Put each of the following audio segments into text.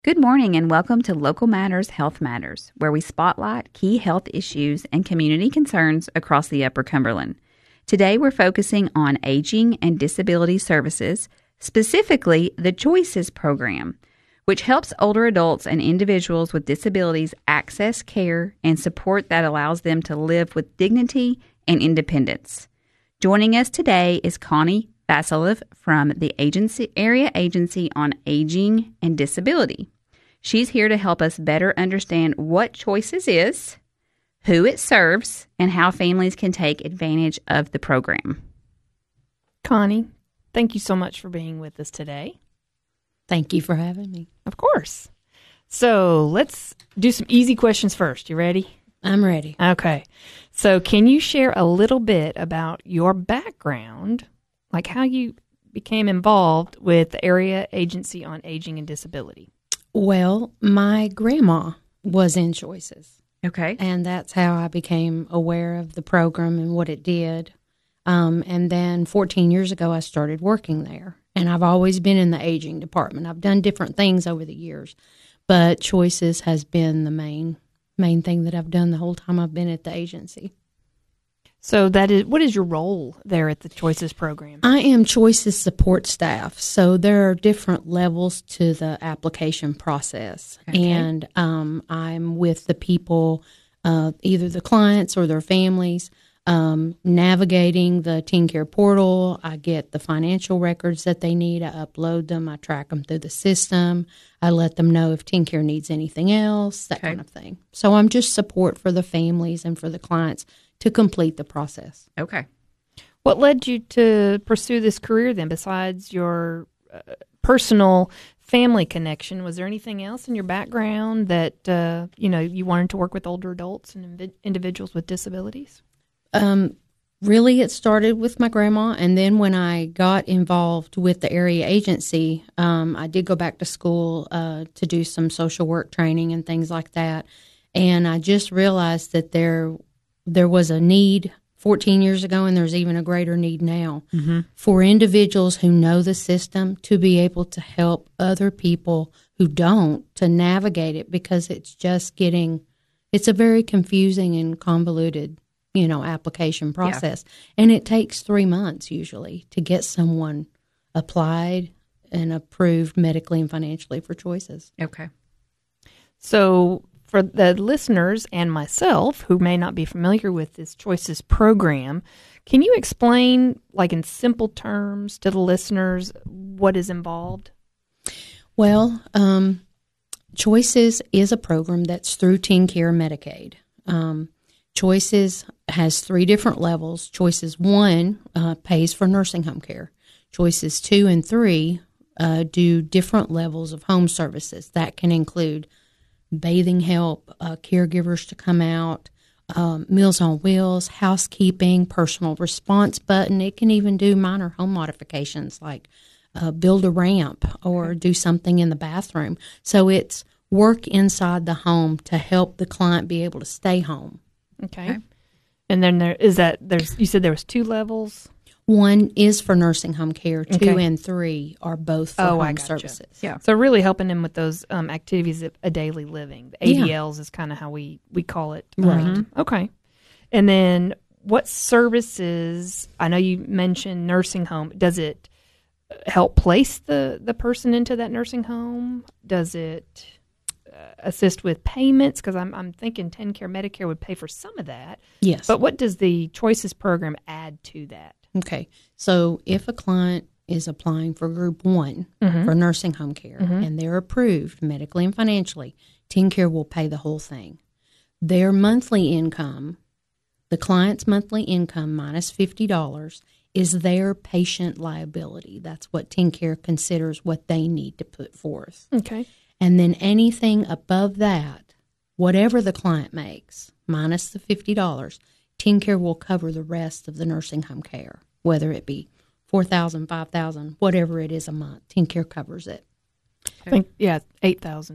Good morning and welcome to Local Matters Health Matters, where we spotlight key health issues and community concerns across the Upper Cumberland. Today we're focusing on aging and disability services, specifically the Choices program, which helps older adults and individuals with disabilities access care and support that allows them to live with dignity and independence. Joining us today is Connie Vasilev from the Area Agency on Aging and Disability. She's here to help us better understand what Choices is, who it serves, and how families can take advantage of the program. Connie, thank you so much for being with us today. Thank you for having me. Of course. So let's do some easy questions first. You ready? I'm ready. Okay. So can you share a little bit about your background, like how you became involved with the Area Agency on Aging and Disability? Well, my grandma was in Choices. Okay. And that's how I became aware of the program and what it did. And then 14 years ago, I started working there. And I've always been in the aging department. I've done different things over the years, but Choices has been the main thing that I've done the whole time I've been at the agency. So what is your role there at the Choices program? I am Choices support staff. So there are different levels to the application process. Okay. And I'm with the people, either the clients or their families, navigating the TeenCare portal. I get the financial records that they need. I upload them. I track them through the system. I let them know if TeenCare needs anything else, that kind of thing. So I'm just support for the families and for the clients to complete the process. Okay. What led you to pursue this career then, besides your personal family connection? Was there anything else in your background that, you wanted to work with older adults and individuals with disabilities? Really, it started with my grandma, and then when I got involved with the area agency, I did go back to school to do some social work training and things like that, and I just realized that there was a need 14 years ago, and there's even a greater need now for individuals who know the system to be able to help other people who don't to navigate it, because it's a very confusing and convoluted application process. Yeah. And it takes 3 months usually to get someone applied and approved medically and financially for Choices. Okay. So for the listeners and myself who may not be familiar with this Choices program, can you explain, like in simple terms to the listeners, what is involved? Well, Choices is a program that's through TeenCare Medicaid. Choices has 3 different levels. Choices 1 pays for nursing home care. Choices 2 and 3 do different levels of home services. That can include bathing help, caregivers to come out, Meals on Wheels, housekeeping, personal response button. It can even do minor home modifications like build a ramp or do something in the bathroom. So it's work inside the home to help the client be able to stay home. Okay. And then you said there was 2 levels? 1 is for nursing home care. 2 and 3 are both for home services. Yeah. So really helping them with those activities of a daily living. The ADLs is kind of how we call it. Right. Okay. And then what services, I know you mentioned nursing home. Does it help place the person into that nursing home? Does it assist with payments? Because I'm thinking TeenCare Medicare would pay for some of that. Yes. But what does the Choices program add to that? Okay. So if a client is applying for Group 1 for nursing home care and they're approved medically and financially, TeenCare will pay the whole thing. Their monthly income, the client's monthly income minus $50, is their patient liability. That's what TeenCare considers what they need to put forth. Okay. And then anything above that, whatever the client makes, minus the $50, TeenCare will cover the rest of the nursing home care, whether it be $4,000, $5,000, whatever it is a month. TeenCare covers it. I think, $8,000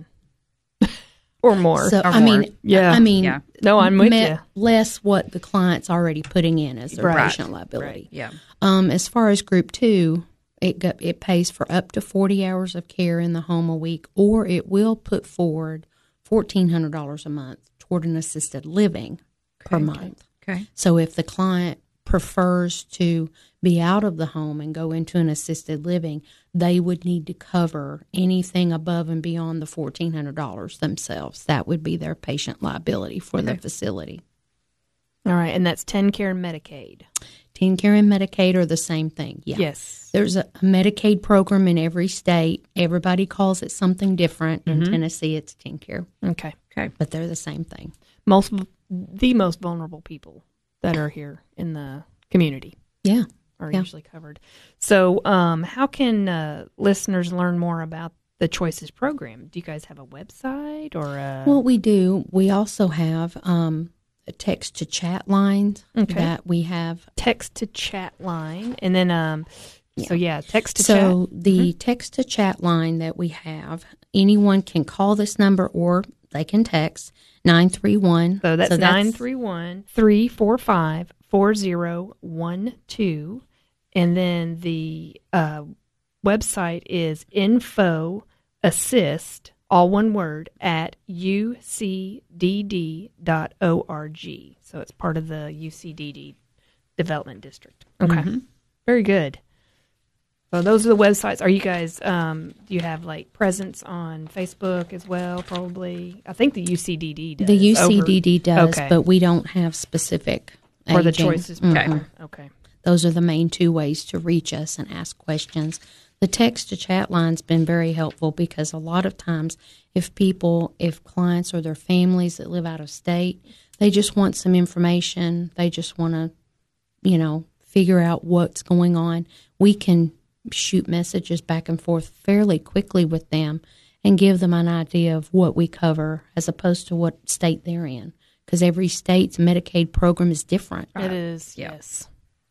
or more. So, or I more. mean, No, I'm with you. Less what the client's already putting in as their patient liability. Right. Yeah. As far as Group 2, it pays for up to 40 hours of care in the home a week, or it will put forward $1,400 a month toward an assisted living per month. Okay. So if the client prefers to be out of the home and go into an assisted living, they would need to cover anything above and beyond the $1,400 themselves. That would be their patient liability for the facility. All right, and that's TennCare and Medicaid. TennCare and Medicaid are the same thing. Yeah. Yes. There's a Medicaid program in every state. Everybody calls it something different. In Tennessee, it's TennCare. Okay. But they're the same thing. The most vulnerable people that are here in the community. Yeah. Are usually covered. So how can listeners learn more about the Choices program? Do you guys have a website or Well, we do. We also have a text-to-chat line that we have. Text-to-chat line. And then, text-to-chat. So the text-to-chat line that we have, anyone can call this number or they can text 931. So that's 931-345-4012. And then the website is infoassist, all one word, at ucdd.org. So it's part of the UCDD Development District. Okay. Very good. So those are the websites. Are you guys, do you have like presence on Facebook as well, probably? I think the UCDD does. The UCDD does, but we don't have specific for the aging. Choices program. Okay. Those are the main two ways to reach us and ask questions. The text-to-chat line's been very helpful because a lot of times if clients or their families that live out of state, they just want some information, they just want to, figure out what's going on, we can shoot messages back and forth fairly quickly with them and give them an idea of what we cover as opposed to what state they're in. Because every state's Medicaid program is different. It is, yes.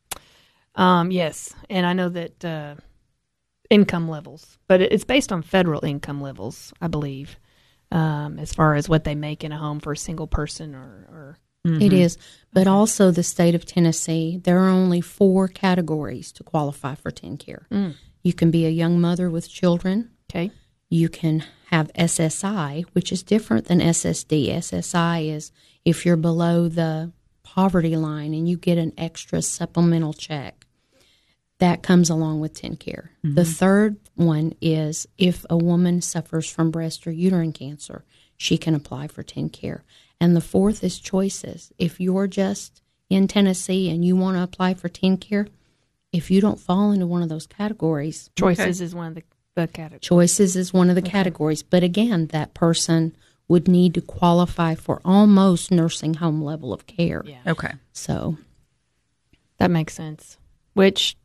Yes, and I know that income levels, but it's based on federal income levels, I believe, as far as what they make in a home for a single person or It is. But also the state of Tennessee, there are only 4 categories to qualify for TennCare. You can be a young mother with children. Okay. You can have SSI, which is different than SSD. SSI is if you're below the poverty line and you get an extra supplemental check. That comes along with TennCare. The third one is if a woman suffers from breast or uterine cancer, she can apply for TennCare. And the fourth is Choices. If you're just in Tennessee and you want to apply for TennCare, if you don't fall into one of those categories, Choices is one of the categories. Choices is one of the categories. But again, that person would need to qualify for almost nursing home level of care. Yeah. Okay. So that makes sense. Which,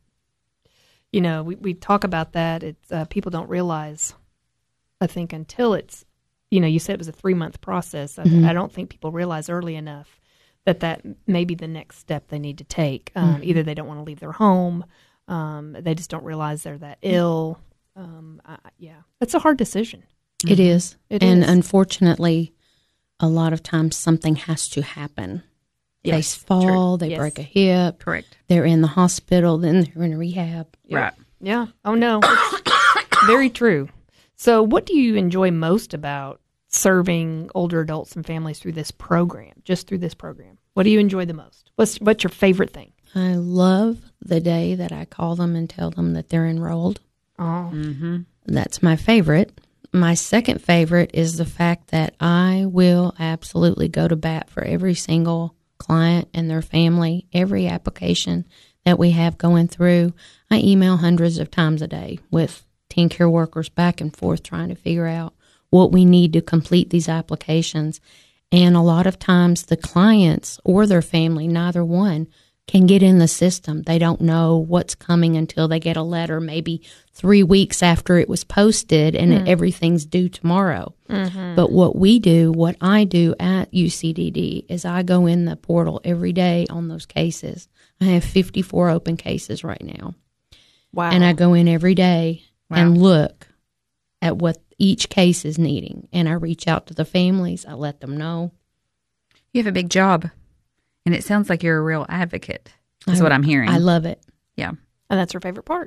we talk about that. It's people don't realize, I think, until it's, you said it was a 3-month process. I don't think people realize early enough that may be the next step they need to take. Either they don't want to leave their home, they just don't realize they're that ill. It's a hard decision. it is. It and is. Unfortunately, a lot of times something has to happen. Yes, They fall, true. they Yes. break a hip, Correct. they're in the hospital, then they're in rehab. Right. Yeah. Oh, no. Very true. So what do you enjoy most about serving older adults and families through this program, just through this program? What do you enjoy the most? What's your favorite thing? I love the day that I call them and tell them that they're enrolled. Oh, That's my favorite. My second favorite is the fact that I will absolutely go to bat for every single client and their family, every application that we have going through. I email hundreds of times a day with TennCare workers back and forth trying to figure out what we need to complete these applications. And a lot of times the clients or their family, neither one, can get in the system. They don't know what's coming until they get a letter maybe 3 weeks after it was posted and everything's due tomorrow. But what I do at UCDD is I go in the portal every day on those cases. I have 54 open cases right now. wow. And I go in every day and look at what each case is needing. And I reach out to the families. I let them know. You have a big job, and it sounds like you're a real advocate, is what I'm hearing. I love it. Yeah. And that's her favorite part.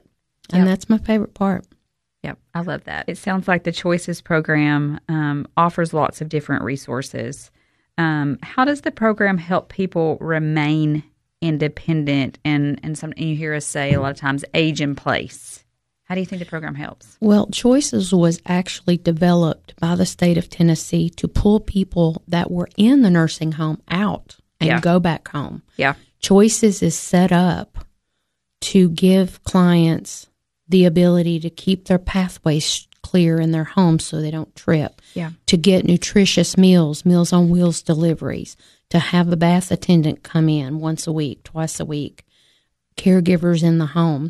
And that's my favorite part. Yep, I love that. It sounds like the Choices program offers lots of different resources. How does the program help people remain independent and you hear us say a lot of times age in place? How do you think the program helps? Well, Choices was actually developed by the state of Tennessee to pull people that were in the nursing home out and go back home. Yeah. Choices is set up to give clients the ability to keep their pathways clear in their home so they don't trip, to get nutritious meals, Meals on Wheels deliveries, to have a bath attendant come in once a week, twice a week, caregivers in the home.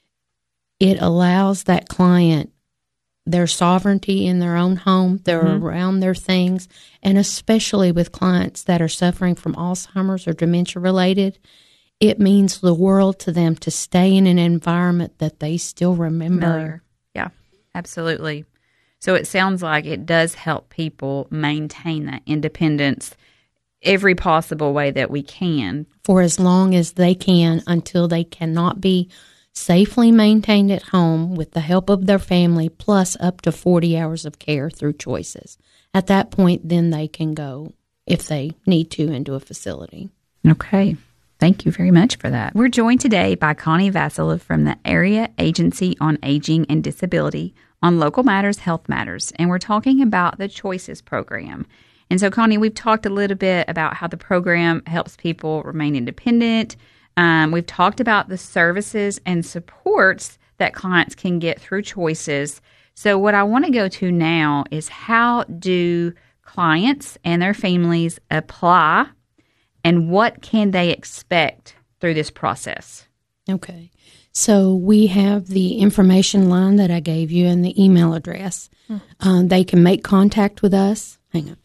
It allows that client their sovereignty in their own home. They're around their things, and especially with clients that are suffering from Alzheimer's or dementia related, it means the world to them to stay in an environment that they still remember. Familiar. Yeah, absolutely. So it sounds like it does help people maintain that independence every possible way that we can. For as long as they can, until they cannot be safely maintained at home with the help of their family, plus up to 40 hours of care through Choices. At that point, then they can go, if they need to, into a facility. Okay. Thank you very much for that. We're joined today by Connie Vassila from the Area Agency on Aging and Disability on Local Matters, Health Matters, and we're talking about the Choices program. And so, Connie, we've talked a little bit about how the program helps people remain independent. We've talked about the services and supports that clients can get through Choices. So what I want to go to now is, how do clients and their families apply, and what can they expect through this process? Okay. So we have the information line that I gave you and the email address. They can make contact with us. Hang on.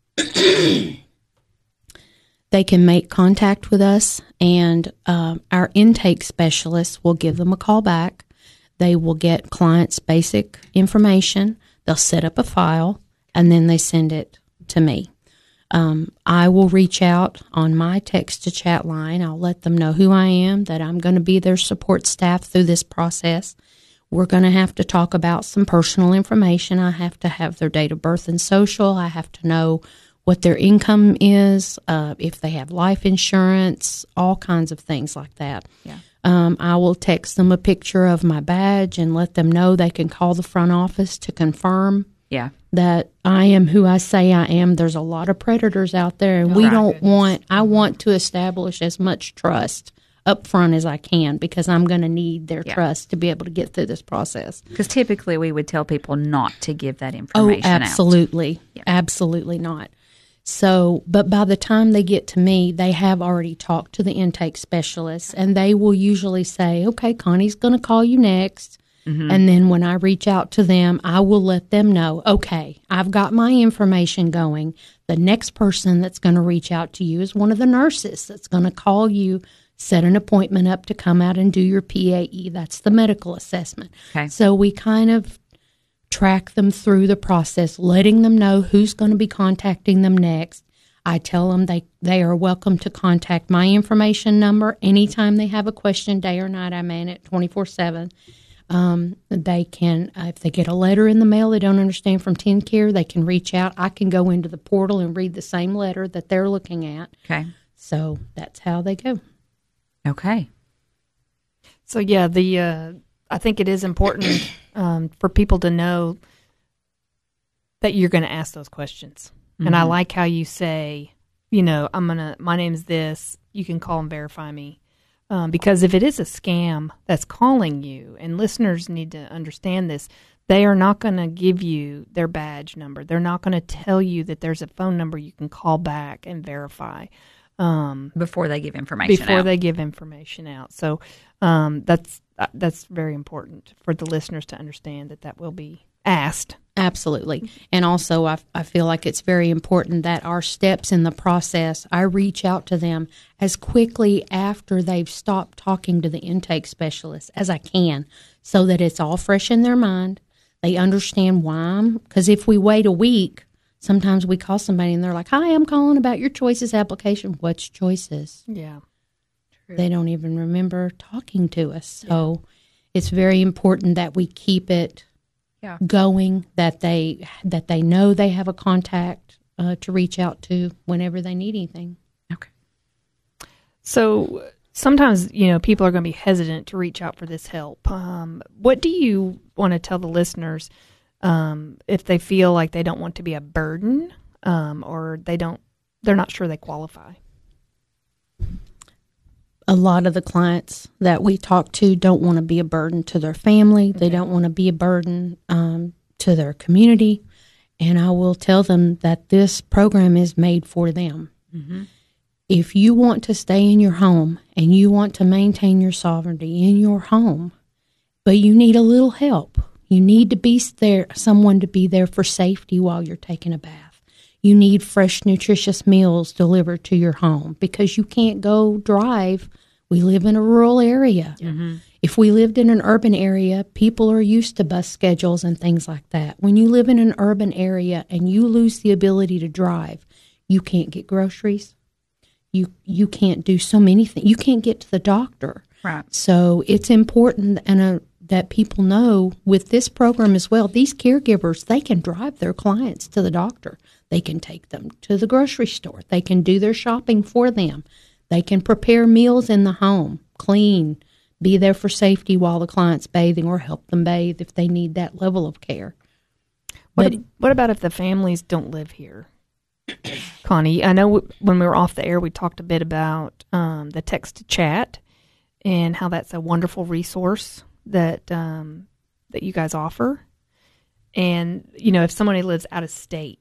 They can make contact with us, and our intake specialists will give them a call back. They will get clients' basic information. They'll set up a file, and then they send it to me. I will reach out on my text-to-chat line. I'll let them know who I am, that I'm going to be their support staff through this process. We're going to have to talk about some personal information. I have to have their date of birth and social. I have to know what their income is, if they have life insurance, all kinds of things like that. Yeah. I will text them a picture of my badge and let them know they can call the front office to confirm that I am who I say I am. There's a lot of predators out there, and I want to establish as much trust up front as I can, because I'm going to need their trust to be able to get through this process. Because typically we would tell people not to give that information out. Oh, absolutely. Yeah. Absolutely not. So, but by the time they get to me, they have already talked to the intake specialist, and they will usually say, okay, Connie's going to call you next. And then when I reach out to them, I will let them know, okay, I've got my information going. The next person that's going to reach out to you is one of the nurses that's going to call you, set an appointment up to come out and do your PAE. That's the medical assessment. Okay. So we kind of track them through the process, letting them know who's going to be contacting them next. I tell them they are welcome to contact my information number anytime they have a question, day or night. I man it 24/7. They can, if they get a letter in the mail they don't understand from TennCare, they can reach out. I can go into the portal and read the same letter that they're looking at. Okay. So that's how they go. Okay. So yeah, I think it is important for people to know that you're going to ask those questions. And I like how you say, my name's this, you can call and verify me. Because if it is a scam that's calling you, and listeners need to understand this, they are not going to give you their badge number. They're not going to tell you that there's a phone number you can call back and verify. Before they give information out. So that's very important for the listeners to understand that will be asked. Absolutely. And also, I feel like it's very important that our steps in the process, I reach out to them as quickly after they've stopped talking to the intake specialist as I can, so that it's all fresh in their mind. They understand why because if we wait a week, sometimes we call somebody and they're like, hi, I'm calling about your Choices application. What's Choices? Yeah. True. They don't even remember talking to us. So It's very important that we keep it going, that they know they have a contact to reach out to whenever they need anything. Okay. So sometimes, people are going to be hesitant to reach out for this help. What do you want to tell the listeners if they feel like they don't want to be a burden or they're not sure they qualify? A lot of the clients that we talk to don't want to be a burden to their family. They don't want to be a burden to their community. And I will tell them that this program is made for them. Mm-hmm. If you want to stay in your home and you want to maintain your sovereignty in your home, but you need a little help, you need to be there, someone to be there for safety while you're taking a bath. You need fresh, nutritious meals delivered to your home because you can't go drive. We live in a rural area. Mm-hmm. If we lived in an urban area, people are used to bus schedules and things like that. When you live in an urban area and you lose the ability to drive, you can't get groceries. You can't do so many things. You can't get to the doctor. Right. So it's important that people know with this program as well, these caregivers, they can drive their clients to the doctor. They can take them to the grocery store. They can do their shopping for them. They can prepare meals in the home, clean, be there for safety while the client's bathing or help them bathe if they need that level of care. What about if the families don't live here? Connie, I know when we were off the air, we talked a bit about the text to chat and how that's a wonderful resource that you guys offer. And, if somebody lives out of state.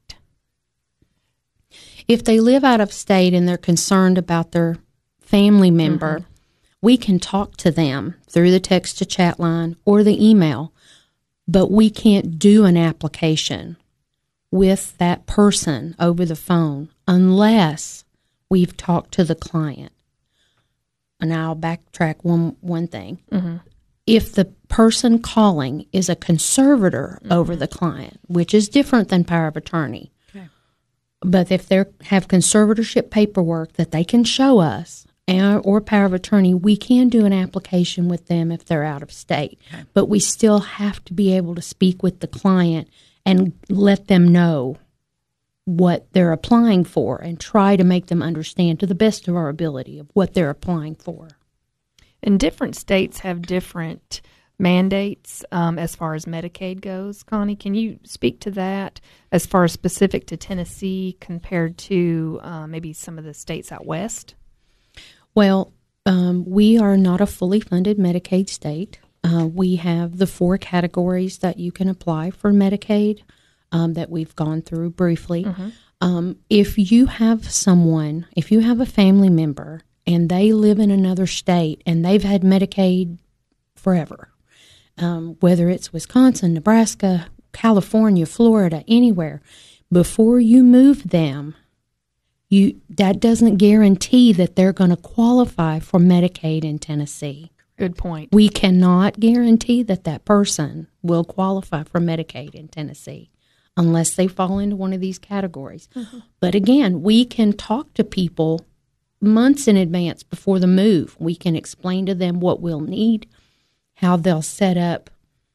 If they live out of state and they're concerned about their family member, mm-hmm. we can talk to them through the text to chat line or the email, but we can't do an application with that person over the phone unless we've talked to the client. And I'll backtrack one thing. Mm-hmm. If the person calling is a conservator mm-hmm. over the client, which is different than power of attorney, okay. But if they have conservatorship paperwork that they can show us or power of attorney, we can do an application with them if they're out of state. Okay. But we still have to be able to speak with the client and let them know what they're applying for and try to make them understand to the best of our ability of what they're applying for. And different states have different mandates as far as Medicaid goes. Connie, can you speak to that as far as specific to Tennessee compared to maybe some of the states out west? Well, we are not a fully funded Medicaid state. We have the 4 categories that you can apply for Medicaid that we've gone through briefly. Mm-hmm. If you have a family member and they live in another state and they've had Medicaid forever, whether it's Wisconsin, Nebraska, California, Florida, anywhere, before you move them, that doesn't guarantee that they're going to qualify for Medicaid in Tennessee. Good point. We cannot guarantee that person will qualify for Medicaid in Tennessee unless they fall into one of these categories. Mm-hmm. But again, we can talk to people months in advance before the move. We can explain to them what we'll need, how they'll set up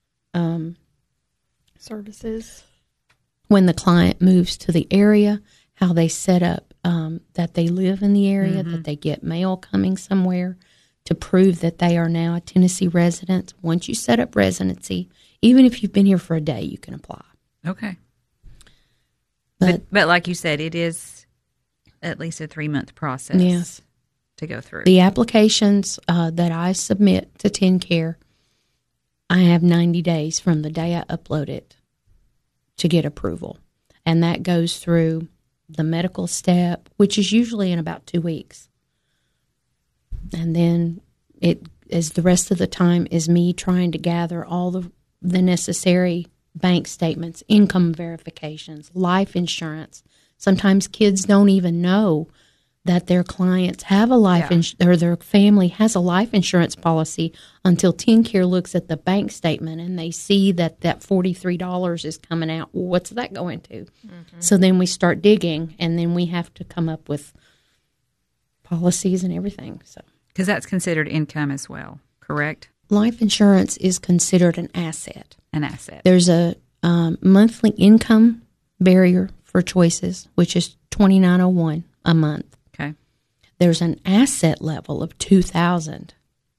services when the client moves to the area, how they set up that they live in the area, mm-hmm. that they get mail coming somewhere to prove that they are now a Tennessee resident. Once you set up residency, even if you've been here for a day, you can apply. Okay. But like you said, it is at least a 3-month process yes. to go through. The applications that I submit to TennCare, I have 90 days from the day I upload it to get approval. And that goes through the medical step, which is usually in about 2 weeks. And then as the rest of the time is me trying to gather all the necessary bank statements, income verifications, life insurance. Sometimes kids don't even know that their clients have a life or their family has a life insurance policy until TennCare looks at the bank statement and they see that $43 is coming out. Well, what's that going to? Mm-hmm. So then we start digging, and then we have to come up with policies and everything. So because that's considered income as well, correct? Life insurance is considered an asset. An asset. There's a monthly income barrier for choices, which is $29.01 a month. Okay. There's an asset level of $2,000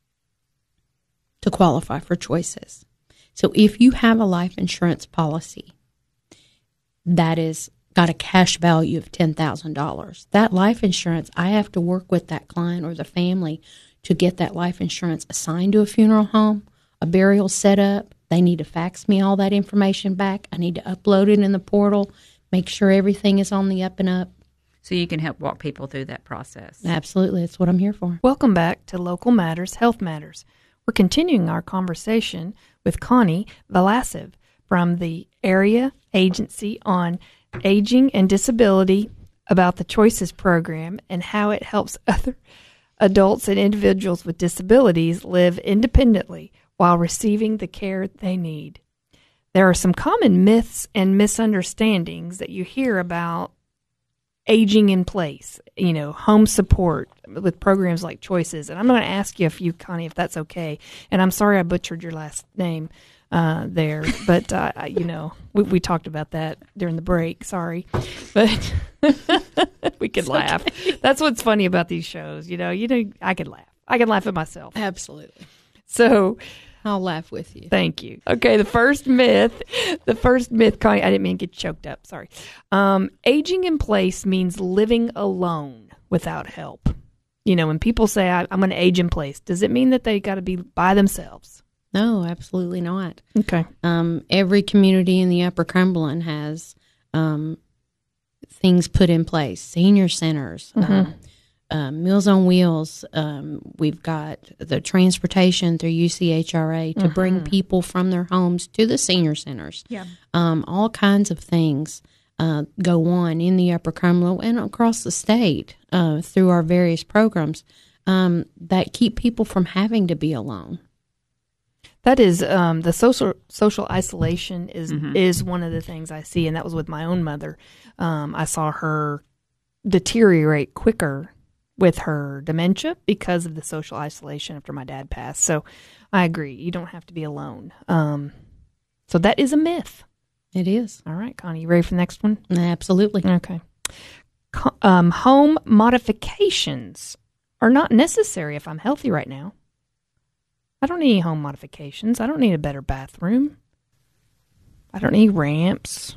to qualify for choices. So if you have a life insurance policy that is got a cash value of $10,000, that life insurance, I have to work with that client or the family to get that life insurance assigned to a funeral home, a burial set up. They need to fax me all that information back. I need to upload it in the portal, make sure everything is on the up and up. So you can help walk people through that process. Absolutely. That's what I'm here for. Welcome back to Local Matters, Health Matters. We're continuing our conversation with Connie Velasquez from the Area Agency on Aging and Disability about the Choices program and how it helps other adults and individuals with disabilities live independently while receiving the care they need. There are some common myths and misunderstandings that you hear about aging in place, home support with programs like Choices. And I'm going to ask you a few, Connie, if that's okay. And I'm sorry I butchered your last name there, but, we talked about that during the break. Sorry. But we could laugh. Okay. That's what's funny about these shows. I could laugh. I can laugh at myself. Absolutely. So I'll laugh with you. Thank you. Okay, the first myth, Connie, I didn't mean to get choked up. Sorry. Aging in place means living alone without help. When people say, I'm going to age in place, does it mean that they got to be by themselves? No, absolutely not. Okay. Every community in the Upper Cumberland has things put in place, senior centers, Meals on Wheels. We've got the transportation through UCHRA to bring people from their homes to the senior centers. Yeah. All kinds of things go on in the Upper Cumberland and across the state through our various programs that keep people from having to be alone. That is the social isolation is one of the things I see, and that was with my own mother. I saw her deteriorate quicker with her dementia because of the social isolation after my dad passed. So I agree. You don't have to be alone. So that is a myth. It is. All right, Connie, you ready for the next one? Absolutely. Okay. Home modifications are not necessary if I'm healthy right now. I don't need home modifications. I don't need a better bathroom. I don't need ramps.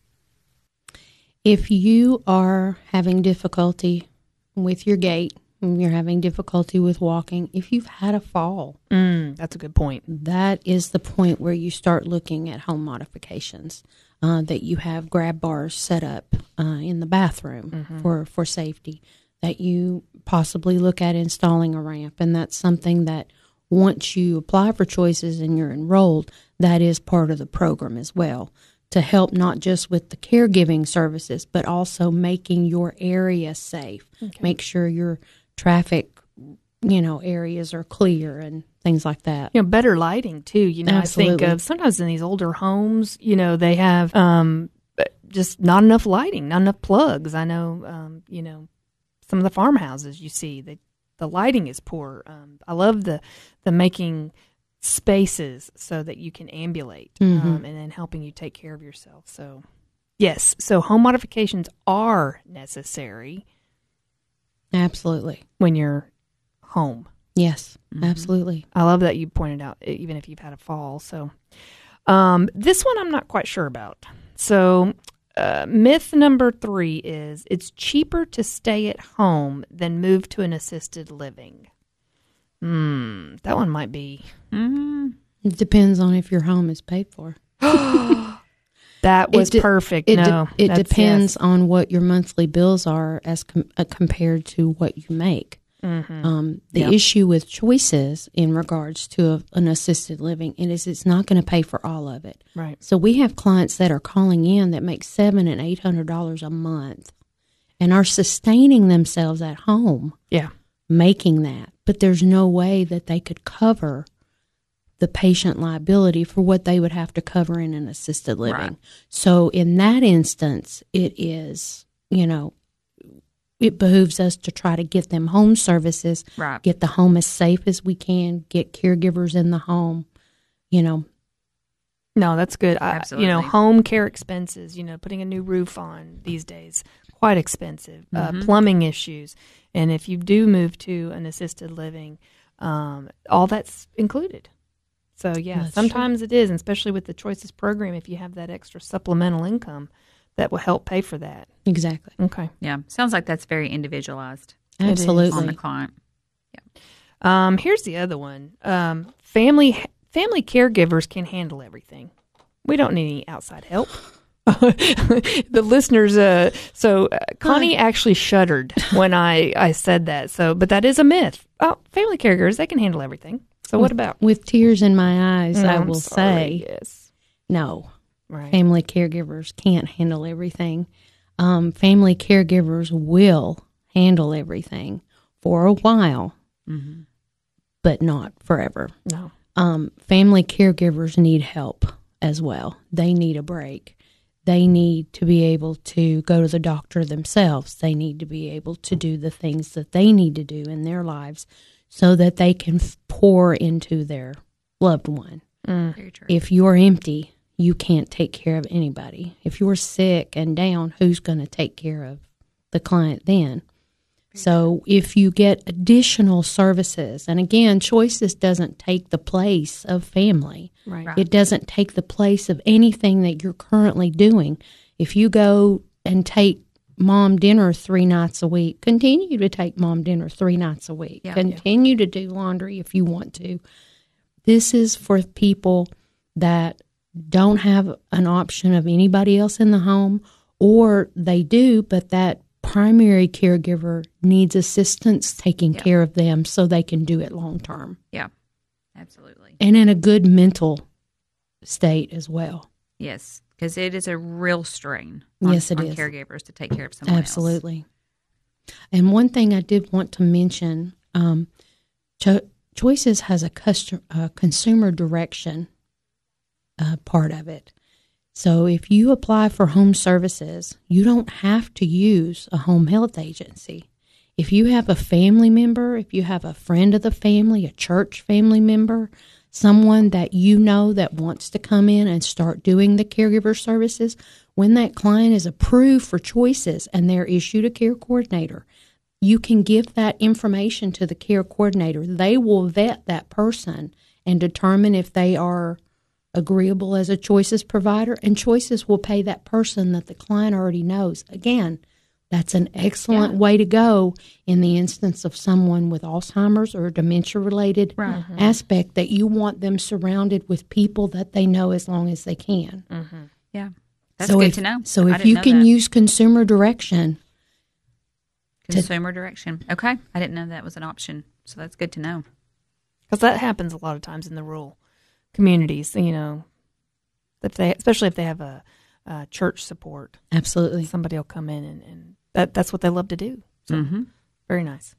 If you are having difficulty with your gait, you're having difficulty with walking, if you've had a fall, that's a good point. That is the point where you start looking at home modifications, that you have grab bars set up in the bathroom for safety, that you possibly look at installing a ramp. And that's something that once you apply for Choices and you're enrolled, that is part of the program as well, to help not just with the caregiving services, but also making your area safe. Okay. Make sure your traffic, areas are clear and things like that. Better lighting too. Absolutely. I think of sometimes in these older homes, they have just not enough lighting, not enough plugs. I know, some of the farmhouses you see, the lighting is poor. I love the making spaces so that you can ambulate and then helping you take care of yourself. So, yes. So home modifications are necessary. Absolutely. When you're home. Yes, absolutely. I love that you pointed out, even if you've had a fall. So this one I'm not quite sure about. So myth number 3 is it's cheaper to stay at home than move to an assisted living. That one might be. It depends on if your home is paid for. That was perfect. It depends on what your monthly bills are as compared to what you make. The issue with Choices in regards to an assisted living is it's not going to pay for all of it. Right. So we have clients that are calling in that make $700 and $800 a month and are sustaining themselves at home. Yeah. Making that, but there's no way that they could cover the patient liability for what they would have to cover in an assisted living. Right. So in that instance, it is, it behooves us to try to get them home services, Right. get the home as safe as we can, get caregivers in the home, you know. No, that's good. Absolutely. Home care expenses, putting a new roof on these days, quite expensive. Plumbing issues. And if you do move to an assisted living, all that's included. So, yeah, That's sometimes it is, and especially with the Choices program, if you have that extra supplemental income, that will help pay for that. Exactly. Okay. Yeah. Sounds like that's very individualized is. Absolutely. on the client. Here's the other one. Family caregivers can handle everything. We don't need any outside help. The listeners, Connie actually shuddered when I said that. But that is a myth. Oh, family caregivers, they can handle everything. So what about? With tears in my eyes, No, I I'm will sorry. say, Yes. no, Right. family caregivers can't handle everything. Family caregivers will handle everything for a while, but not forever. No. Family caregivers need help as well. They need a break. They need to be able to go to the doctor themselves. They need to be able to do the things that they need to do in their lives so that they can pour into their loved one. Very true. If you're empty, you can't take care of anybody. If you're sick and down, who's going to take care of the client then? So if you get additional services, and again, Choices doesn't take the place of family. Right. It doesn't take the place of anything that you're currently doing. If you go and take mom dinner 3 nights a week, continue to take mom dinner 3 nights a week. Yeah. Continue to do laundry if you want to. This is for people that don't have an option of anybody else in the home, or they do, but that primary caregiver needs assistance taking care of them so they can do it long term. Yeah. Absolutely. And in a good mental state as well. Yes. Because it is a real strain Yes, it on is. caregivers to take care of someone else. Absolutely. And one thing I did want to mention, Choices has a consumer direction part of it. So if you apply for home services, you don't have to use a home health agency. If you have a family member, if you have a friend of the family, a church family member, someone that you know that wants to come in and start doing the caregiver services, when that client is approved for Choices and they're issued a care coordinator, you can give that information to the care coordinator. They will vet that person and determine if they are agreeable as a Choices provider, and Choices will pay that person that the client already knows. Again, that's an excellent way to go in the instance of someone with Alzheimer's or dementia-related aspect, that you want them surrounded with people that they know as long as they can. Yeah. That's good to know. So I if didn't you know can that. use consumer direction, Consumer direction. Okay. I didn't know that was an option. So that's good to know. Because that happens a lot of times in the rural communities, especially if they have a church support. absolutely. Somebody will come in and that's what they love to do. So, very nice.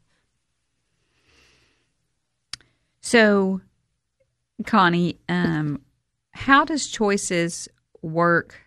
So, Connie, how does Choices work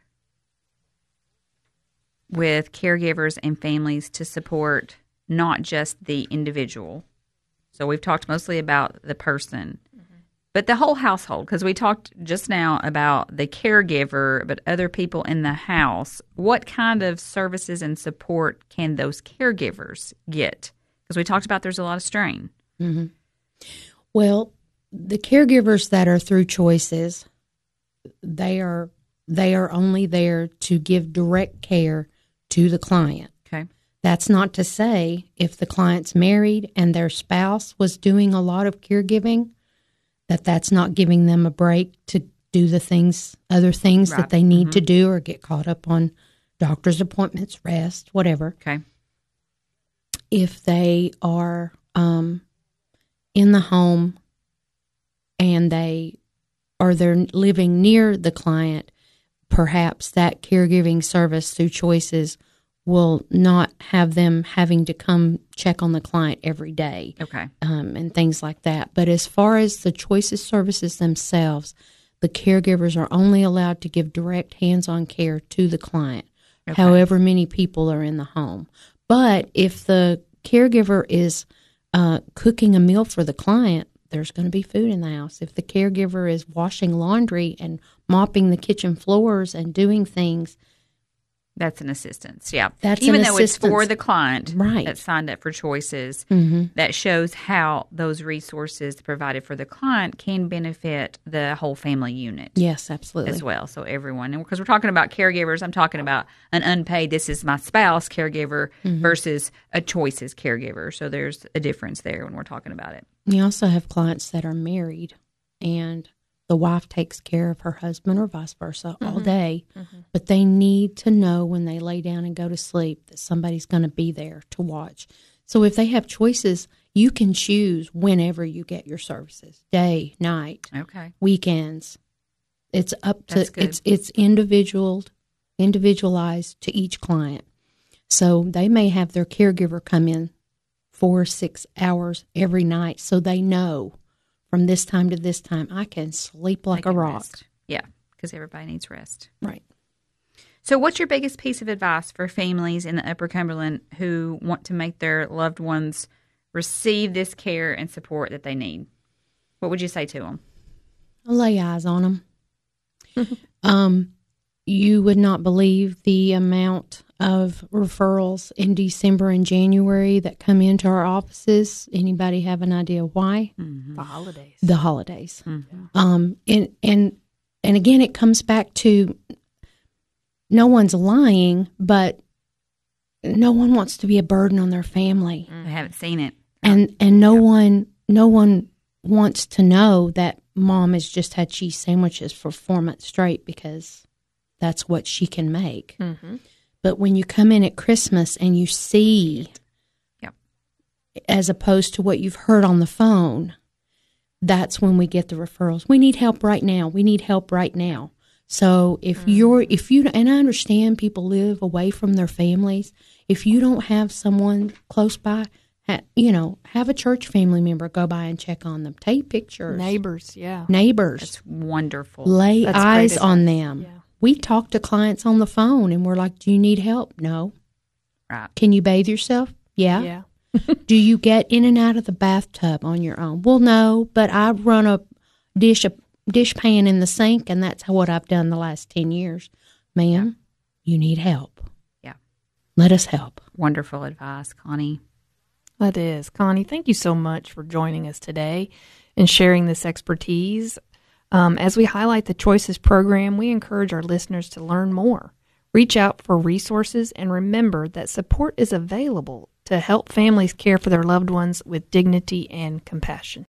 with caregivers and families to support not just the individual? So we've talked mostly about the person, but the whole household, because we talked just now about the caregiver, but other people in the house. What kind of services and support can those caregivers get? Because we talked about there's a lot of strain. Well, the caregivers that are through Choices, they are only there to give direct care to the client. Okay. That's not to say if the client's married and their spouse was doing a lot of caregiving, that's not giving them a break to do other things that they need to do or get caught up on doctor's appointments, rest, whatever. Okay. If they are in the home and they're living near the client, perhaps that caregiving service through Choices will not have them having to come check on the client every day. Okay. And things like that. But as far as the Choices services themselves, the caregivers are only allowed to give direct hands-on care to the client, however many people are in the home. But if the caregiver is cooking a meal for the client, there's going to be food in the house. If the caregiver is washing laundry and mopping the kitchen floors and doing things, that's an assistance. Yeah. That's even an though assistance. It's for the client Right. that signed up for Choices, Mm-hmm. that shows how those resources provided for the client can benefit the whole family unit. Yes, absolutely. As well. So everyone, and because we're talking about caregivers, I'm talking about an unpaid, this is my spouse caregiver versus a Choices caregiver. So there's a difference there when we're talking about it. You also have clients that are married and the wife takes care of her husband or vice versa all day, but they need to know when they lay down and go to sleep that somebody's going to be there to watch. So if they have Choices, you can choose whenever you get your services, day, night, Okay. weekends. It's up to That's good. it's individualized to each client. So they may have their caregiver come in 4 or 6 hours every night, so they know from this time to this time I can sleep like They a can rock. rest. Yeah, because everybody needs rest. Right. So what's your biggest piece of advice for families in the Upper Cumberland who want to make their loved ones receive this care and support that they need? What would you say to them? Lay eyes on them. You would not believe the amount of referrals in December and January that come into our offices. Anybody have an idea why? The holidays. The holidays. Mm-hmm. And again, it comes back to no one's lying, but no one wants to be a burden on their family, I haven't seen it. and no one wants to know that mom has just had cheese sandwiches for 4 months straight because that's what she can make. Mm-hmm. But when you come in at Christmas and you see, Yep. as opposed to what you've heard on the phone, that's when we get the referrals. We need help right now. We need help right now. So if you, and I understand people live away from their families, if you don't have someone close by, have a church family member go by and check on them. Take pictures. Neighbors, yeah. Neighbors. That's wonderful. Lay That's eyes great on advice. them. Yeah. We talk to clients on the phone and we're like, do you need help? No. Right. Can you bathe yourself? Yeah. Yeah. Do you get in and out of the bathtub on your own? Well, no, but I run a dish pan in the sink, and that's what I've done the last 10 years. Ma'am, you need help. Yeah. Let us help. Wonderful advice, Connie. That is. Connie, thank you so much for joining us today and sharing this expertise. As we highlight the Choices program, we encourage our listeners to learn more. Reach out for resources and remember that support is available to help families care for their loved ones with dignity and compassion.